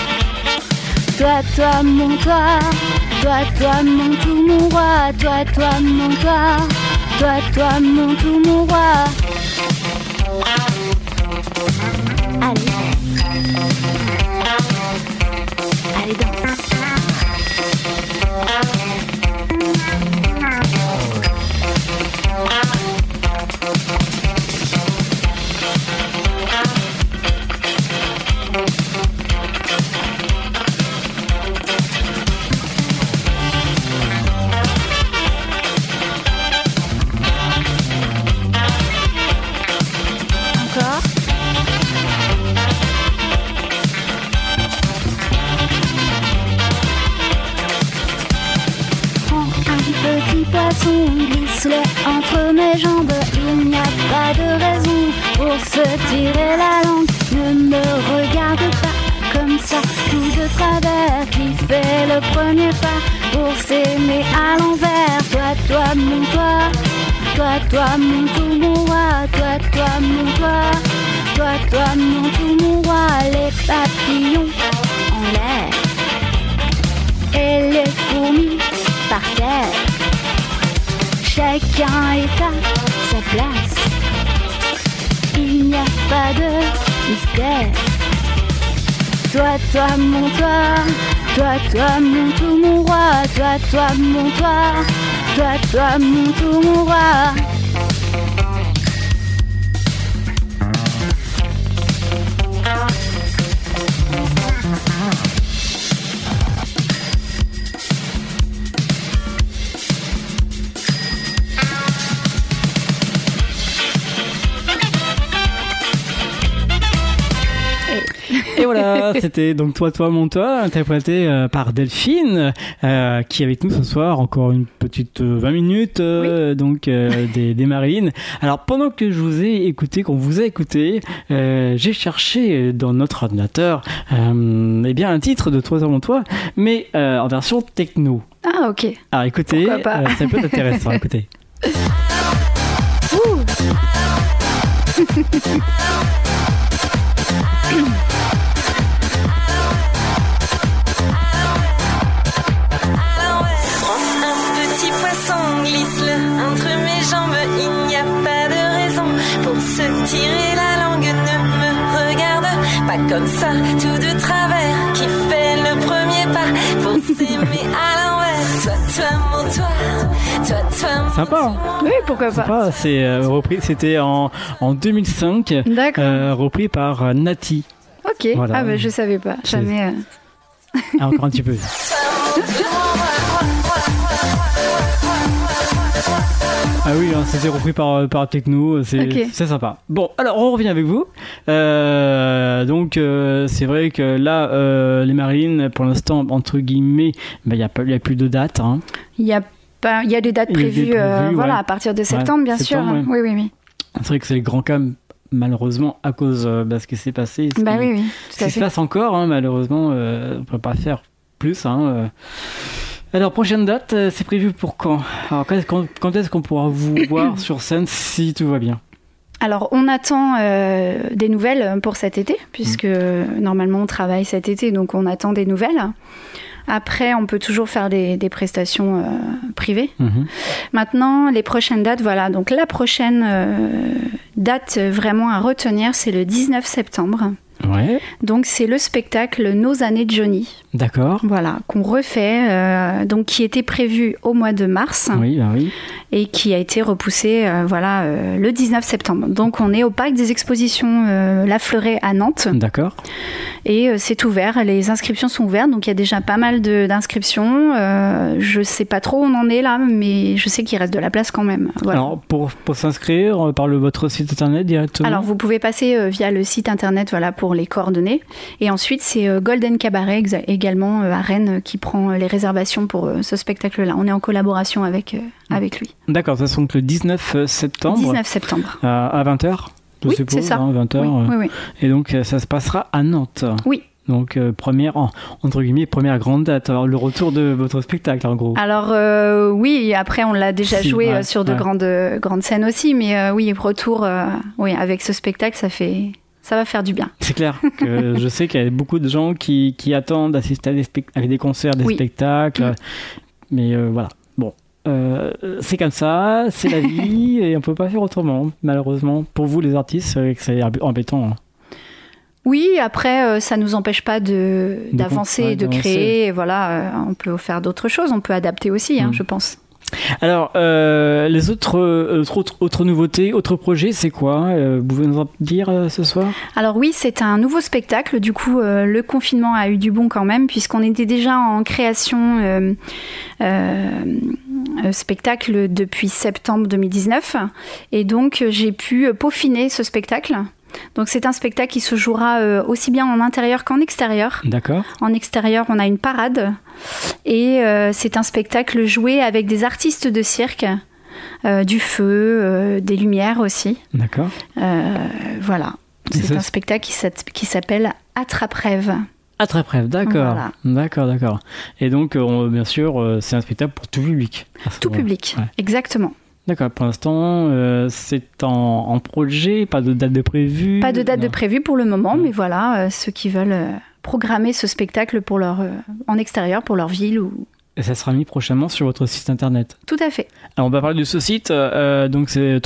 Toi, mon toi, mon tout, mon roi. Toi, mon toi, mon tout, mon roi. Allez, danse. Encore. Prends un petit poisson, glisse-le entre mes jambes. Il n'y a pas de raison pour se tirer la langue. Ne me regarde pas comme ça, tout de travers. Qui fait le premier pas pour s'aimer à l'envers? Toi, mon toi, mon tout, mon roi. Toi, mon toi, mon tout, mon roi. Les papillons en l'air et les fourmis par terre. Chacun est à sa place. Il n'y a pas de mystère. Toi, mon toi, mon tout, mon roi. Toi, mon toi, mon tout, mon roi. Voilà, c'était donc Toi, mon toi, interprété par Delphine, qui est avec nous ce soir, encore une petite 20 minutes, donc des Marilyn. Alors, pendant que je vous ai écouté, qu'on vous a écouté, j'ai cherché dans notre ordinateur eh bien un titre de Toi, mon toi, mais en version techno. Ah, ok. Alors, écoutez, ça peut être intéressant, écoutez. Tirer la langue, ne me regarde pas comme ça, tout de travers, qui fait le premier pas pour s'aimer à l'envers. Toi, mon toi, mon sympa, hein. Oui, pourquoi pas. Sympa, c'est repris, c'était en 2005. D'accord. Repris par Nati. Ok, voilà. Ah bah je savais pas, jamais... Encore un petit peu. Ah oui, hein, c'était repris par Techno, c'est sympa. Bon, alors on revient avec vous. Donc c'est vrai que là, les Marilyn, pour l'instant, entre guillemets, il n'y a plus de date. Hein. Il y a des dates prévues, voilà, à partir de septembre, bien sûr. Ouais. Oui. C'est vrai que c'est les grands cas, malheureusement, à cause de ce qui s'est passé. Oui, tout à fait. Ce qui se passe encore, hein, malheureusement, on ne peut pas faire plus. Alors, prochaine date, c'est prévu pour quand ? Alors, quand est-ce qu'on pourra vous voir sur scène si tout va bien ? Alors, on attend des nouvelles pour cet été, puisque normalement on travaille cet été, donc on attend des nouvelles. Après, on peut toujours faire des prestations privées. Maintenant, les prochaines dates, voilà. Donc, la prochaine date vraiment à retenir, c'est le 19 septembre. Ouais. Donc c'est le spectacle Nos années de Johnny. D'accord. Voilà, qu'on refait, donc qui était prévu au mois de mars. Oui. Et qui a été repoussé, le 19 septembre. Donc on est au parc des expositions La Fleuret à Nantes. D'accord. Et c'est ouvert, les inscriptions sont ouvertes, donc il y a déjà pas mal d'inscriptions. Je sais pas trop où on en est là, mais je sais qu'il reste de la place quand même. Voilà. Alors pour s'inscrire par votre site internet directement. Alors vous pouvez passer via le site internet, voilà, pour les coordonnées. Et ensuite c'est Golden Cabaret également à Rennes qui prend les réservations pour ce spectacle-là. On est en collaboration avec lui. D'accord, ça sera donc le 19 septembre. 19 septembre. À 20h. Oui, c'est ça. 20h. Oui. Et donc ça se passera à Nantes. Oui. Donc entre guillemets, première grande date. Alors le retour de votre spectacle en gros. Alors oui, après on l'a déjà joué sur de grandes scènes aussi, mais oui, retour avec ce spectacle, ça va faire du bien. C'est clair que je sais qu'il y a beaucoup de gens qui attendent d'assister à des concerts, des spectacles, mais voilà. Bon, c'est comme ça, c'est la vie et on peut pas faire autrement, malheureusement. Pour vous les artistes, c'est vrai que c'est embêtant. Hein. Oui, après, ça ne nous empêche pas d'avancer et de créer. Et voilà, on peut faire d'autres choses, on peut adapter aussi, je pense. Alors, les autres nouveautés, autres projets, c'est quoi ? Vous pouvez nous en dire ce soir ? Alors oui, c'est un nouveau spectacle. Du coup, le confinement a eu du bon quand même, puisqu'on était déjà en création spectacle depuis septembre 2019. Et donc, j'ai pu peaufiner ce spectacle. Donc c'est un spectacle qui se jouera aussi bien en intérieur qu'en extérieur. D'accord. En extérieur, on a une parade et c'est un spectacle joué avec des artistes de cirque, du feu, des lumières aussi. D'accord. Voilà. C'est un spectacle qui s'appelle Attrape-rêve. Attrape-rêve, d'accord. Voilà. D'accord. Et donc, bien sûr, c'est un spectacle pour tout public. Tout public, exactement. D'accord, pour l'instant, c'est en projet, pas de date de prévue. Pas de date de prévue pour le moment, mais voilà, ceux qui veulent programmer ce spectacle pour en extérieur, pour leur ville. Et ça sera mis prochainement sur votre site internet. Tout à fait. Alors on va parler de ce site, donc c'est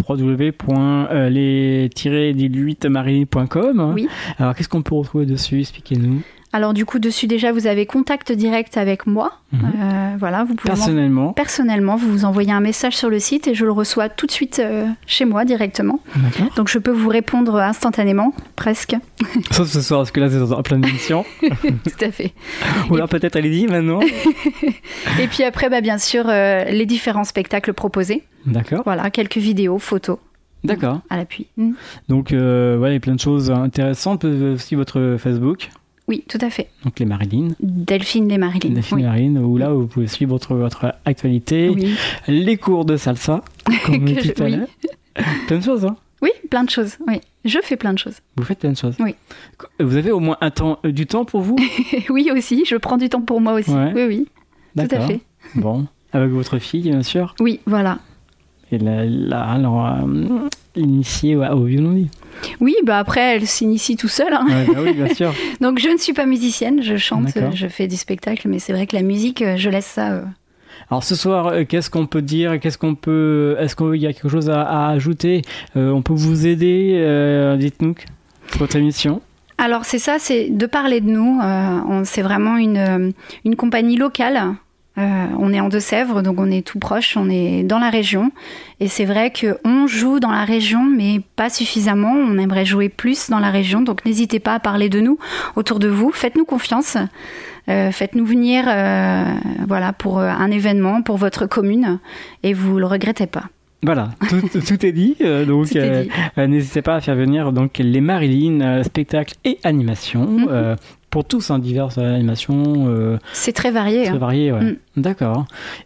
www.les-18marilyn.com. Oui. Alors qu'est-ce qu'on peut retrouver dessus ? Expliquez-nous. Alors du coup, dessus déjà, vous avez contact direct avec moi. Voilà, vous pouvez personnellement, vous vous envoyez un message sur le site et je le reçois tout de suite chez moi directement. D'accord. Donc je peux vous répondre instantanément, presque. Sauf ce soir, parce que là c'est en pleine émission. Tout à fait. Ou alors peut-être allez-y maintenant. Et puis après, bien sûr, les différents spectacles proposés. D'accord. Voilà, quelques vidéos, photos. D'accord. À l'appui. Donc il y a plein de choses intéressantes. Aussi votre Facebook. Oui, tout à fait. Donc les Marilyn. Delphine les Marilyn. Delphine les Marilyn, où là vous pouvez suivre votre actualité, Oui. les cours de salsa, comme on dit tout à l'heure. Plein de choses, hein. Oui, plein de choses. Oui, je fais plein de choses. Vous faites plein de choses. Oui. Vous avez au moins du temps pour vous? Oui, aussi. Je prends du temps pour moi aussi. Ouais. Oui. D'accord. Tout à fait. Bon, avec votre fille, bien sûr. Oui, voilà. Et alors, l'initiée au violon. Oui, après, elle s'initie tout seule. Hein. Ouais, oui, bien sûr. Donc, je ne suis pas musicienne. Je chante, D'accord. je fais du spectacle. Mais c'est vrai que la musique, je laisse ça... Alors ce soir, qu'est-ce qu'on peut dire? Est-ce qu'il y a quelque chose à ajouter? On peut vous aider? Dites-nous votre émission. Alors c'est ça, c'est de parler de nous. C'est vraiment une compagnie locale. On est en Deux-Sèvres, donc on est tout proche, on est dans la région. Et c'est vrai qu'on joue dans la région, mais pas suffisamment. On aimerait jouer plus dans la région, donc n'hésitez pas à parler de nous autour de vous. Faites-nous confiance. Faites-nous venir pour un événement, pour votre commune, et vous le regrettez pas. Voilà, tout est dit. Donc Tout est dit. N'hésitez pas à faire venir donc les Marilyn, spectacles et animations. Pour tous, diverses animations. C'est très varié. Très varié, ouais. D'accord.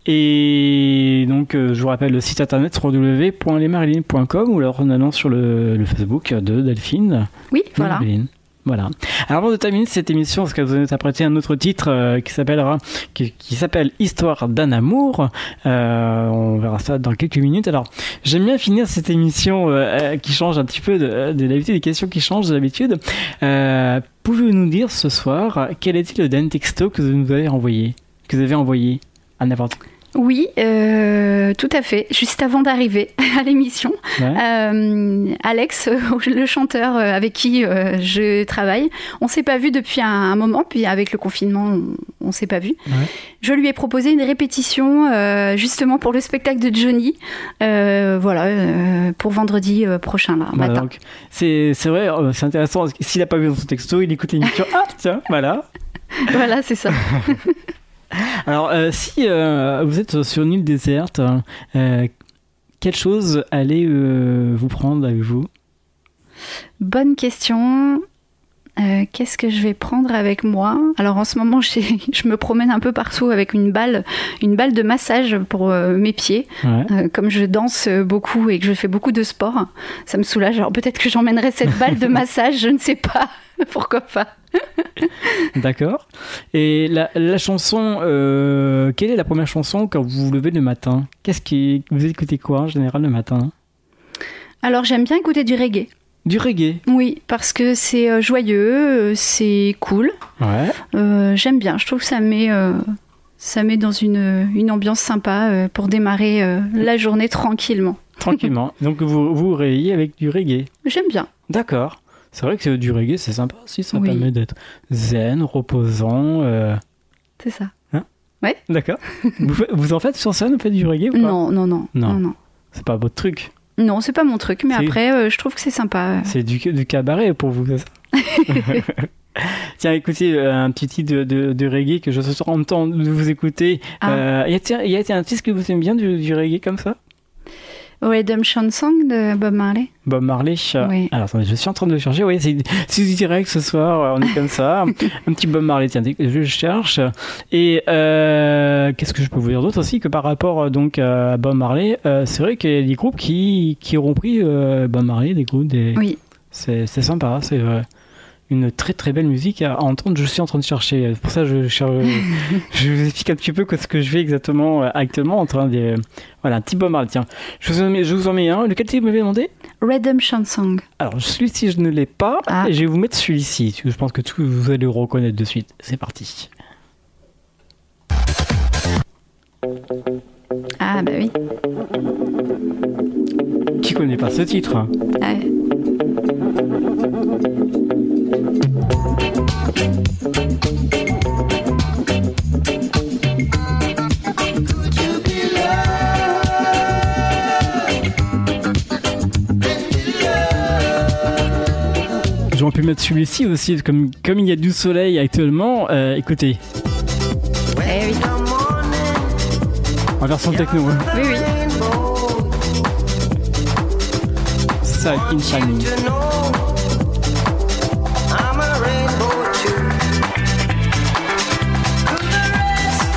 Et donc, je vous rappelle le site internet www.lesmarilyn.com ou alors en allant sur le Facebook de Delphine. Oui, voilà. Marilyn. Voilà. Alors avant de terminer cette émission, parce que vous allez interpréter un autre titre qui s'appelle Histoire d'un amour. On verra ça dans quelques minutes. Alors, j'aime bien finir cette émission qui change un petit peu de d'habitude, des questions qui changent d'habitude. Pouvez-vous nous dire ce soir quel était le dernier texto que vous nous avez envoyé, à n'importe qui? Oui, tout à fait. Juste avant d'arriver à l'émission, ouais. Alex, le chanteur avec qui je travaille, on s'est pas vu depuis un moment, puis avec le confinement, on s'est pas vu. Ouais. Je lui ai proposé une répétition justement pour le spectacle de Johnny, pour vendredi prochain matin. Donc, c'est vrai, c'est intéressant. S'il n'a pas vu dans son texto, il écoute l'émission. Ah tiens, voilà. Voilà, c'est ça. Alors, si vous êtes sur une île déserte, quelle chose allez vous prendre avec vous? Bonne question. Qu'est-ce que je vais prendre avec moi? Alors en ce moment, je me promène un peu partout avec une balle de massage pour mes pieds. Ouais. Comme je danse beaucoup et que je fais beaucoup de sport, ça me soulage. Alors peut-être que j'emmènerai cette balle de massage, je ne sais pas. Pourquoi pas? D'accord. Et la chanson, quelle est la première chanson quand vous vous levez le matin? Vous écoutez quoi en général le matin? Alors j'aime bien écouter du reggae. Du reggae? Oui, parce que c'est joyeux, c'est cool. Ouais. J'aime bien, je trouve que ça met dans une ambiance sympa pour démarrer la journée tranquillement. Tranquillement. Donc vous réveillez avec du reggae? J'aime bien. D'accord. C'est vrai que du reggae, c'est sympa aussi, ça permet d'être zen, reposant. C'est ça. Hein? Ouais. D'accord. vous en faites sur scène, vous faites du reggae ou pas? Non. C'est pas votre truc? Non, c'est pas mon truc, mais après, je trouve que c'est sympa. C'est du cabaret pour vous, c'est ça? Tiens, écoutez, un petit titre de reggae que je suis en train de vous écouter. Y a un titre que vous aimez bien du reggae comme ça? Redemption Song de Bob Marley. Bob Marley. Oui. Alors attendez, je suis en train de le chercher. Oui, c'est du direct ce soir. On est comme ça. Un petit Bob Marley. Tiens, je cherche. Et qu'est-ce que je peux vous dire d'autre aussi que par rapport donc à Bob Marley, c'est vrai qu'il y a des groupes qui auront pris Bob Marley, des groupes. Oui. C'est sympa. C'est une très très belle musique à entendre. Je suis en train de chercher. Pour ça, je vous explique un petit peu ce que je fais exactement actuellement en train de. Voilà, un petit Bob Marley. Tiens, je vous en mets un. Lequel tu m'avais demandé? Redemption Song. Alors, celui-ci, je ne l'ai pas. Et je vais vous mettre celui-ci. Je pense que vous allez le reconnaître de suite. C'est parti. Ah, bah oui. Qui connaît pas ce titre? Ouais. J'aurais pu mettre celui-ci aussi, comme il y a du soleil actuellement. Écoutez. Eh oui. En version techno. Hein. Oui, oui. Ça, In Shining.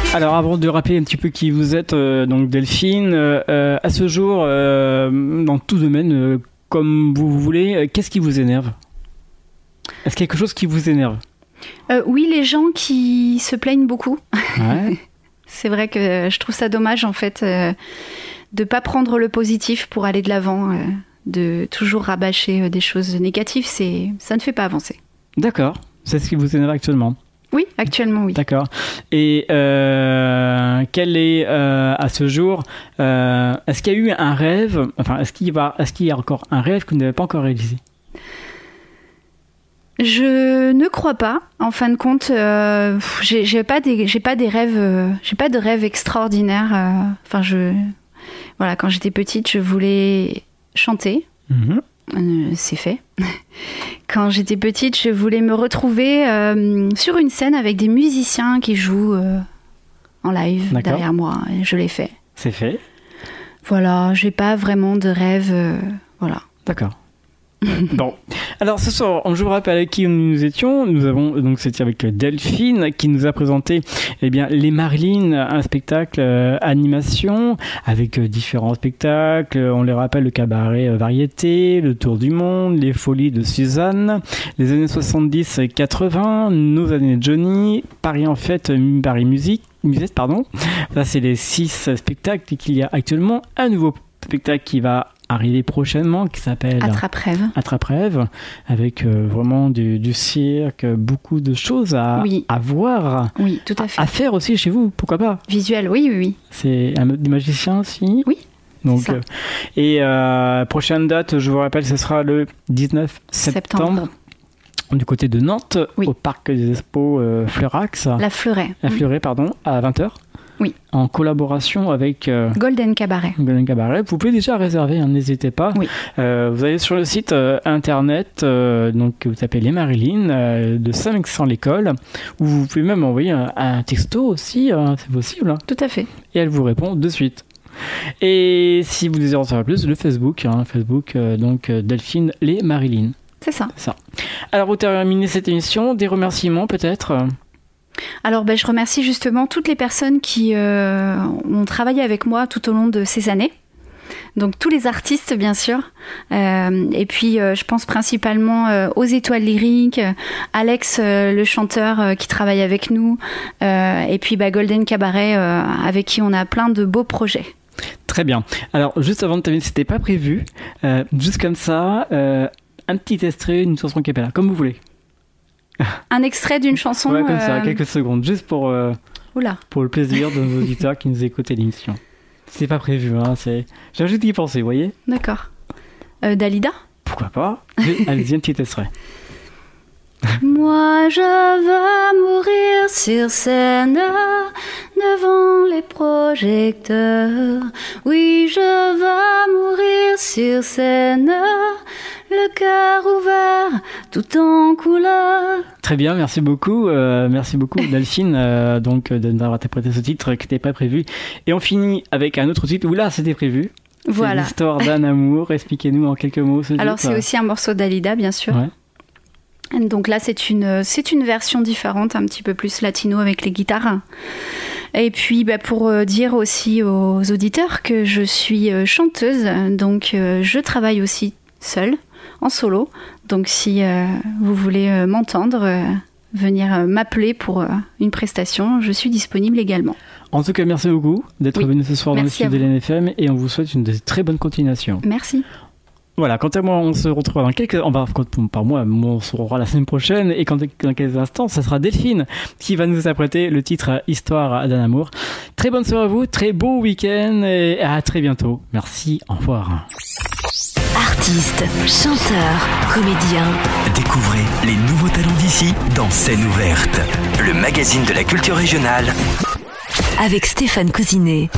Alors avant de rappeler un petit peu qui vous êtes, donc Delphine, à ce jour, dans tout domaine, comme vous voulez, qu'est-ce qui vous énerve ? Est-ce qu'il y a quelque chose qui vous énerve ? Oui, les gens qui se plaignent beaucoup. Ouais. C'est vrai que je trouve ça dommage en fait de pas prendre le positif pour aller de l'avant, de toujours rabâcher des choses négatives, ça ne fait pas avancer. D'accord, c'est ce qui vous énerve actuellement ? Oui, actuellement oui. D'accord. Et quel est à ce jour, est-ce qu'il y a eu un rêve, enfin est-ce qu'il y a encore un rêve que vous n'avez pas encore réalisé ? Je ne crois pas. En fin de compte, j'ai pas de rêves extraordinaires. Voilà, quand j'étais petite, je voulais chanter. C'est fait. Quand j'étais petite, je voulais me retrouver sur une scène avec des musiciens qui jouent en live derrière moi. Et je l'ai fait. C'est fait. Voilà, j'ai pas vraiment de rêve. Voilà. D'accord. Bon, alors ce soir, je vous rappelle avec qui nous étions. Nous avons donc c'était avec Delphine qui nous a présenté les Marilyn, un spectacle animation avec différents spectacles. On les rappelle le cabaret variété, le tour du monde, les folies de Suzanne, les années 70-80, nos années Johnny, Paris en fête, Paris musette, pardon. Ça c'est les 6 spectacles qu'il y a actuellement. Un nouveau spectacle qui va arriver prochainement qui s'appelle Attrape-rêve avec vraiment du cirque, beaucoup de choses à voir. Oui, tout à fait. À faire aussi chez vous, pourquoi pas. Visuel, oui. C'est des magiciens aussi. Oui. Donc, prochaine date, je vous rappelle, ce sera le 19 septembre. Du côté de Nantes, au parc des Expos Fleurax. La Fleuret, pardon, à 20h. Oui. En collaboration avec Golden Cabaret. Vous pouvez déjà réserver, n'hésitez pas. Oui. Vous allez sur le site internet, donc vous tapez les Marilyn de Saint-Mexan-l'École, ou vous pouvez même envoyer un texto aussi, c'est possible. Tout à fait. Et elle vous répond de suite. Et si vous désirez en savoir plus, le Facebook, donc Delphine les Marilyn. C'est ça. Alors pour terminer cette émission, des remerciements peut-être. Alors je remercie justement toutes les personnes qui ont travaillé avec moi tout au long de ces années. Donc tous les artistes bien sûr. Et puis je pense principalement aux Étoiles Lyriques, Alex le chanteur qui travaille avec nous, et puis Golden Cabaret avec qui on a plein de beaux projets. Très bien. Alors juste avant de terminer, c'était pas prévu. Juste comme ça, un petit extrait, une chanson cappella, comme vous voulez. Un extrait d'une chanson. Ouais, comme ça, quelques secondes, juste pour le plaisir de nos auditeurs qui nous écoutent à l'émission. C'est pas prévu, j'ai juste d'y penser, vous voyez. D'accord. Dalida ? Pourquoi pas. Allez-y, un petit extrait. Moi je veux mourir sur scène devant les projecteurs. Oui, je veux mourir sur scène, le cœur ouvert, tout en couleur. Très bien, merci beaucoup Delphine donc d'avoir interprété ce titre qui n'était pas prévu. Et on finit avec un autre titre où là c'était prévu. Voilà. C'est l'histoire d'un amour. Expliquez-nous en quelques mots ce titre. Alors c'est aussi un morceau d'Alida bien sûr. Ouais. Donc là, c'est une version différente, un petit peu plus latino avec les guitares. Et puis, pour dire aussi aux auditeurs que je suis chanteuse, donc je travaille aussi seule, en solo. Donc si vous voulez m'entendre, venir m'appeler pour une prestation, je suis disponible également. En tout cas, merci beaucoup d'être venu ce soir dans le studio de l'NFM et on vous souhaite une très bonne continuation. Merci. Voilà, quant à moi, on se retrouvera on se retrouvera la semaine prochaine et dans quelques instants, ça sera Delphine qui va nous apprêter le titre Histoire d'un amour. Très bonne soirée à vous, très beau week-end et à très bientôt. Merci, au revoir. Artistes, chanteurs, comédiens. Découvrez les nouveaux talents d'ici dans Scène ouverte, le magazine de la culture régionale. Avec Stéphane Cousinet.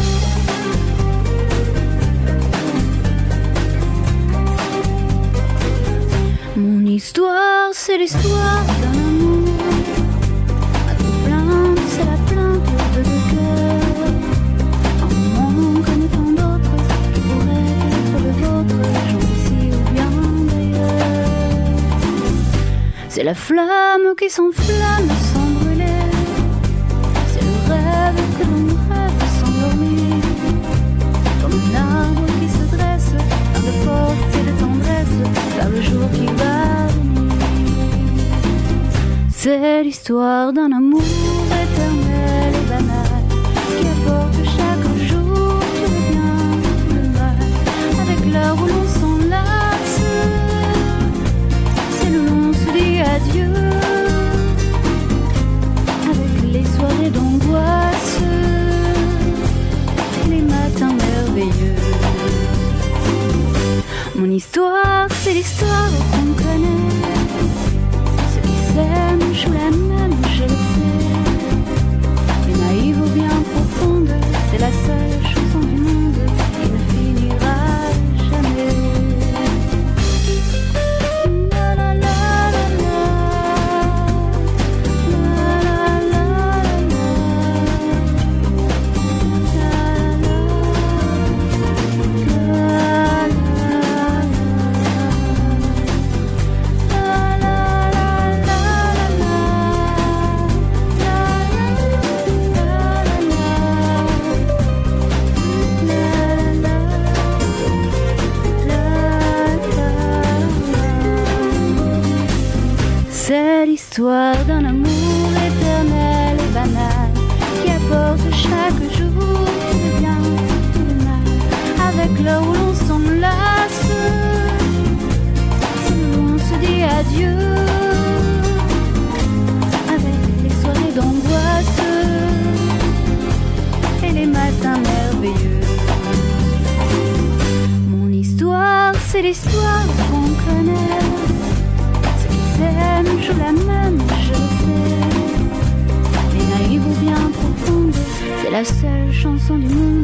Mon histoire, c'est l'histoire d'un amour. Ma plainte, c'est la plainte de deux cœurs. Un moment comme tant d'autres qui pourrait être le vôtre, j'en ici ou bien d'ailleurs. C'est la flamme qui s'enflamme sans brûler. C'est le rêve que l'on rêve s'endormir, comme un arbre qui se dresse, plein de force et de tendresse, vers le jour qui va venir. C'est l'histoire d'un amour éternel et banal, qui apporte chaque jour tout le bien, tout le mal, avec l'heure où l'on s'enlace, c'est le long se dit adieu, avec les soirées d'angoisse et les matins merveilleux. Mon histoire, c'est l'histoire qu'on connaît, ceux qui s'aiment jouent la même, je le sais. Les naïves ou bien profondes, c'est la seule chanson du monde qui ne finira jamais. La la la la la, la la la la, c'est l'histoire d'un amour éternel et banal, qui apporte chaque jour tout le bien, tout le mal, avec l'heure où l'on s'enlace, c'est où on se dit adieu, avec les soirées d'angoisse et les matins merveilleux. Mon histoire, c'est l'histoire qu'on connaît, jouent la même, je le sais. Les naïves ou bien profondes, c'est la seule chanson du monde